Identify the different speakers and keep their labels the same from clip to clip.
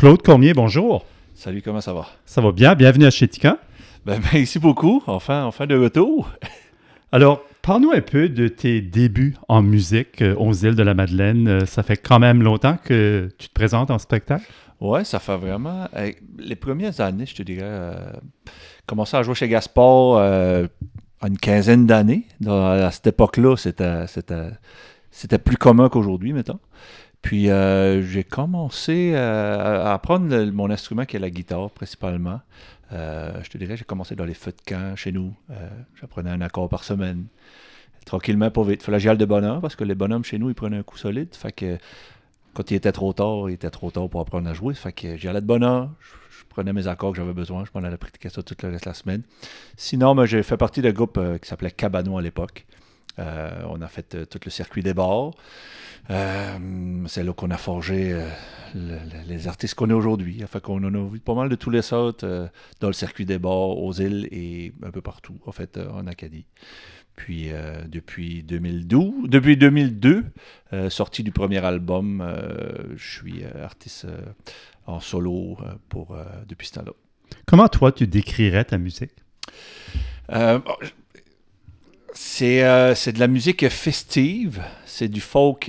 Speaker 1: Claude Cormier, bonjour.
Speaker 2: Salut, comment ça va?
Speaker 1: Ça va bien? Bienvenue à Chétika.
Speaker 2: Merci beaucoup. Enfin de retour.
Speaker 1: Alors, parle-nous un peu de tes débuts en musique aux îles de la Madeleine. Ça fait quand même longtemps que tu te présentes en spectacle?
Speaker 2: Ouais, ça fait vraiment... les premières années, je te dirais, commencé à jouer chez Gaspard à une quinzaine d'années. À cette époque-là, c'était plus commun qu'aujourd'hui, mettons. Puis j'ai commencé à apprendre mon instrument qui est la guitare, principalement. Je te dirais, j'ai commencé dans les feux de camp chez nous. J'apprenais un accord par semaine. Tranquillement, pas vite. Il fallait que j'y aille de bonheur parce que les bonhommes chez nous, ils prenaient un coup solide. Fait que quand il était trop tard pour apprendre à jouer. Fait que j'y allais de bonheur. Je prenais mes accords que j'avais besoin. Je m'en allais pratiquer ça tout le reste de la semaine. Sinon, moi, j'ai fait partie d'un groupe qui s'appelait Cabanon à l'époque. On a fait tout le circuit des bars. C'est là qu'on a forgé les artistes qu'on est aujourd'hui. Fait qu'on en a vu pas mal de tous les sortes dans le circuit des bars, aux îles et un peu partout, en fait, en Acadie. Puis depuis 2002, sortie du premier album, je suis artiste en solo depuis ce temps-là.
Speaker 1: Comment toi, tu décrirais ta musique?
Speaker 2: Bon, c'est de la musique festive, c'est du folk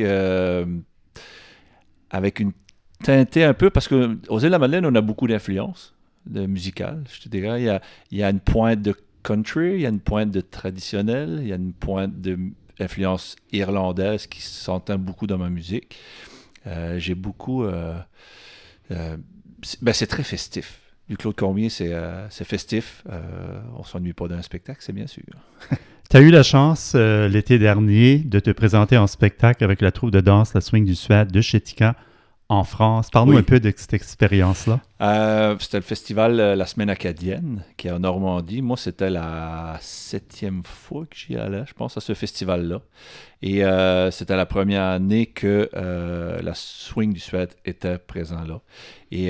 Speaker 2: avec une teintée un peu, parce qu'aux îles de la Madeleine, on a beaucoup d'influences musicales, je te dirais. Il y a une pointe de country, il y a une pointe de traditionnel, il y a une pointe d'influence irlandaise qui s'entend beaucoup dans ma musique. J'ai beaucoup... c'est très festif. Du Claude Cormier, c'est festif. On ne s'ennuie pas d'un spectacle, c'est bien sûr.
Speaker 1: Tu as eu la chance l'été dernier de te présenter en spectacle avec la troupe de danse La Swing du Suède de Chétika en France. Parle-nous un peu de cette expérience-là.
Speaker 2: C'était le festival La Semaine acadienne qui est en Normandie. Moi, c'était la 7e fois que j'y allais, je pense, à ce festival-là. Et c'était la première année que la Swing du Suède était présent là. Et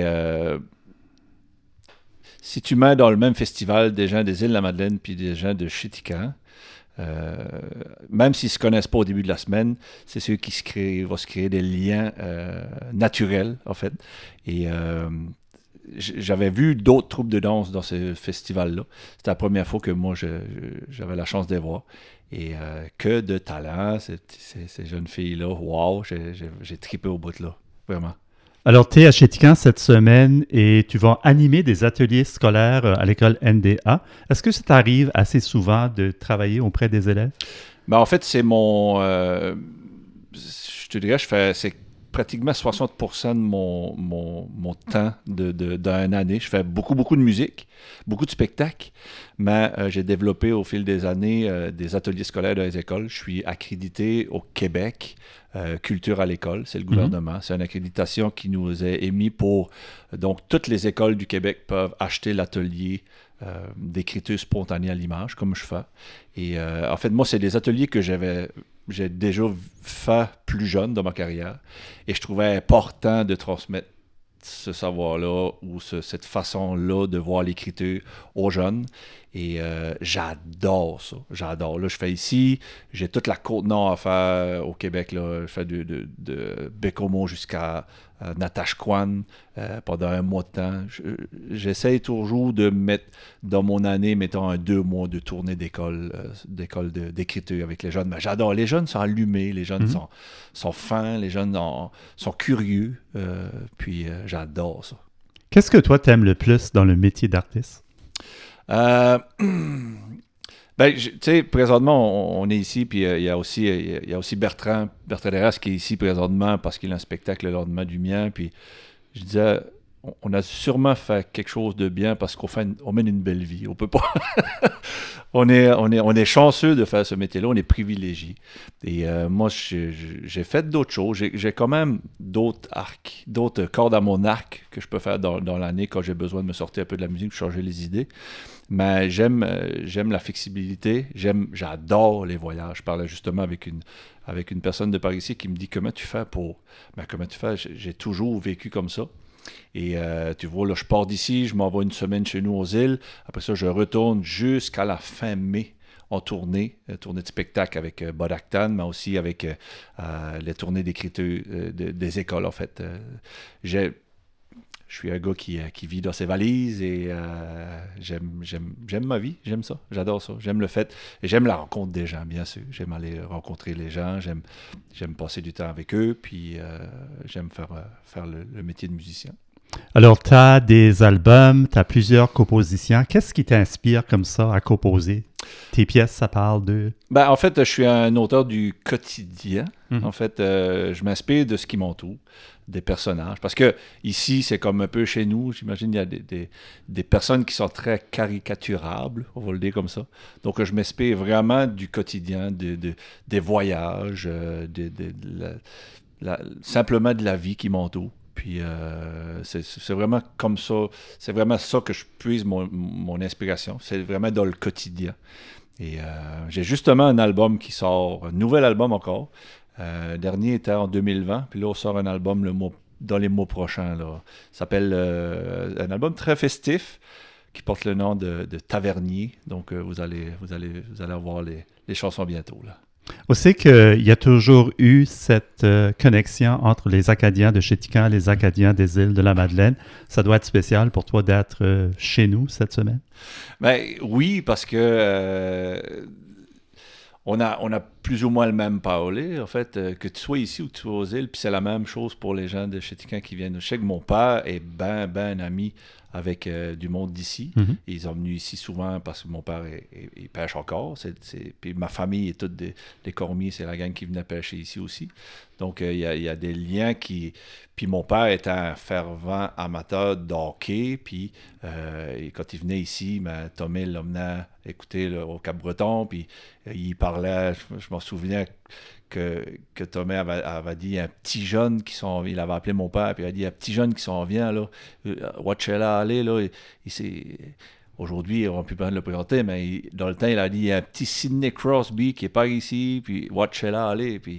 Speaker 2: si tu mets dans le même festival des gens des îles de la Madeleine puis des gens de Chétika, même s'ils ne se connaissent pas au début de la semaine, c'est ceux qui vont se créer des liens naturels, en fait. Et j'avais vu d'autres troupes de danse dans ce festival-là. C'était la première fois que moi, j'avais la chance de les voir. Et que de talent, ces jeunes filles-là. Wow, j'ai trippé au bout, là. Vraiment.
Speaker 1: Alors, tu es à Chétika cette semaine et tu vas animer des ateliers scolaires à l'école NDA. Est-ce que ça t'arrive assez souvent de travailler auprès des élèves?
Speaker 2: Ben, en fait, c'est mon... je te dirais, c'est pratiquement 60% de mon temps d'une année. Je fais beaucoup de musique, beaucoup de spectacles, mais j'ai développé au fil des années des ateliers scolaires dans les écoles. Je suis accrédité au Québec, Culture à l'école, c'est le gouvernement. C'est une accréditation qui nous est émise pour... Donc, toutes les écoles du Québec peuvent acheter l'atelier d'écriture spontanée à l'image, comme je fais. Et en fait, moi, c'est des ateliers que j'ai déjà fait plus jeune dans ma carrière. Et je trouvais important de transmettre ce savoir-là ou cette façon-là de voir l'écriture aux jeunes. Et j'adore ça. J'adore. Là, je fais ici, j'ai toute la Côte-Nord à faire au Québec. Là. Je fais de Bécomo jusqu'à Natashquan pendant un mois de temps. J'essaye toujours de mettre dans mon année, mettons, 2 mois de tournée d'école d'écriture avec les jeunes. Mais j'adore. Les jeunes sont allumés, les jeunes sont fins, les jeunes sont curieux. Puis j'adore ça.
Speaker 1: Qu'est-ce que toi t'aimes le plus dans le métier d'artiste?
Speaker 2: Tu sais, présentement, on est ici, puis il y a aussi Bertrand Derras qui est ici présentement parce qu'il a un spectacle le lendemain du mien, puis je disais, on a sûrement fait quelque chose de bien parce on mène une belle vie. On peut pas... on est chanceux de faire ce métier-là, on est privilégié. Et moi, j'ai fait d'autres choses. J'ai quand même d'autres arcs, d'autres cordes à mon arc que je peux faire dans l'année quand j'ai besoin de me sortir un peu de la musique, de changer les idées. Mais j'aime la flexibilité, j'adore les voyages. Je parlais justement avec une personne de par ici qui me dit comment tu fais pour... Ben, comment tu fais? J'ai toujours vécu comme ça. Et tu vois, là, je pars d'ici, je m'en vais une semaine chez nous aux îles. Après ça, je retourne jusqu'à la fin mai en tournée de spectacle avec Bodactan, mais aussi avec les tournées d'écriture des écoles, en fait. Je suis un gars qui vit dans ses valises et j'aime ma vie, j'aime ça, j'adore ça, j'aime le fait, et j'aime la rencontre des gens, bien sûr. J'aime aller rencontrer les gens, j'aime passer du temps avec eux, puis j'aime faire le métier de musicien.
Speaker 1: Alors, tu as des albums, tu as plusieurs compositions. Qu'est-ce qui t'inspire comme ça à composer? Tes pièces, ça parle de...
Speaker 2: Ben, en fait, je suis un auteur du quotidien.
Speaker 1: Mhm.
Speaker 2: En fait, je m'inspire de ce qui m'entoure, des personnages. Parce que ici, c'est comme un peu chez nous. J'imagine qu'il y a des personnes qui sont très caricaturables, on va le dire comme ça. Donc, je m'inspire vraiment du quotidien, des voyages, simplement de la vie qui m'entoure. Puis c'est vraiment comme ça, c'est vraiment ça que je puise mon inspiration. C'est vraiment dans le quotidien. Et j'ai justement un album qui sort, un nouvel album encore. Le dernier était en 2020, puis là on sort un album dans les mois prochains. Là. Ça s'appelle un album très festif qui porte le nom de Tavernier. Donc vous allez avoir les chansons bientôt. Là.
Speaker 1: On sait qu'il y a toujours eu cette connexion entre les Acadiens de Chéticamp et les Acadiens des îles de la Madeleine. Ça doit être spécial pour toi d'être chez nous cette semaine?
Speaker 2: Ben, oui, parce que on a plus ou moins le même parler, en fait, que tu sois ici ou que tu sois aux îles, puis c'est la même chose pour les gens de Chéticamp qui viennent. Je sais que mon père est ben ami avec du monde d'ici.
Speaker 1: Mm-hmm.
Speaker 2: Ils sont venus ici souvent parce que mon père il pêche encore. Puis ma famille est toutes des Cormier, c'est la gang qui venait pêcher ici aussi. Donc, il y a des liens qui... Puis mon père était un fervent amateur de hockey. Puis et quand il venait ici, Tommy l'emmenait écouter là, au Cap-Breton. Puis il parlait, je m'en souviens que Tommy avait dit, il y a un petit jeune qui s'en vient. Il avait appelé mon père, puis il a dit, il y a un petit jeune qui s'en vient, là. Watch-la aller, là. Aujourd'hui, on ne peut pas le présenter, mais dans le temps, il a dit, il y a un petit Sidney Crosby qui est pas ici, puis watch-la aller. Puis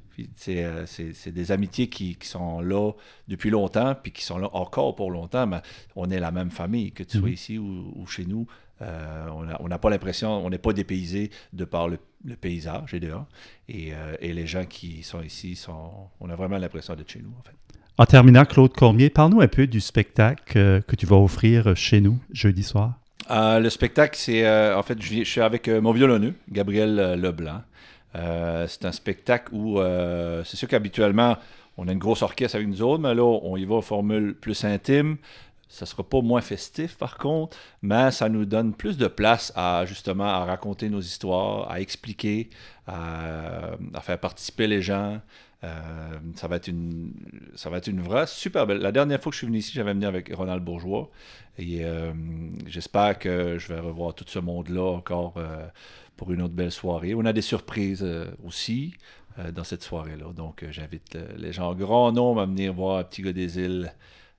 Speaker 2: c'est des amitiés qui sont là depuis longtemps, puis qui sont là encore pour longtemps, mais on est la même famille, que tu sois ici ou chez nous. On n'a pas l'impression, on n'est pas dépaysé de par le paysage et dehors. Et les gens qui sont ici, on a vraiment l'impression d'être chez nous, en fait.
Speaker 1: En terminant, Claude Cormier, parle-nous un peu du spectacle que tu vas offrir chez nous jeudi soir.
Speaker 2: Le spectacle, c'est en fait, je suis avec mon violonneux, Gabriel Leblanc. C'est un spectacle où, c'est sûr qu'habituellement, on a une grosse orchestre avec nous autres, mais là, on y va aux formules plus intimes. Ça ne sera pas moins festif, par contre, mais ça nous donne plus de place justement, à raconter nos histoires, à expliquer, à faire participer les gens. Ça va être une vraie super belle. La dernière fois que je suis venu ici, j'avais venu avec Ronald Bourgeois. Et j'espère que je vais revoir tout ce monde-là encore pour une autre belle soirée. On a des surprises aussi dans cette soirée-là. Donc, j'invite les gens en grand nombre à venir voir Petit gars des îles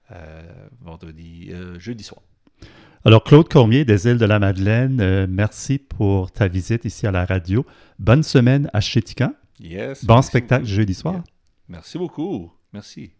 Speaker 2: jeudi soir.
Speaker 1: Alors, Claude Cormier des îles de la Madeleine, merci pour ta visite ici à la radio. Bonne semaine à Chéticamp.
Speaker 2: Yes.
Speaker 1: Bon spectacle jeudi soir.
Speaker 2: Merci beaucoup. Merci.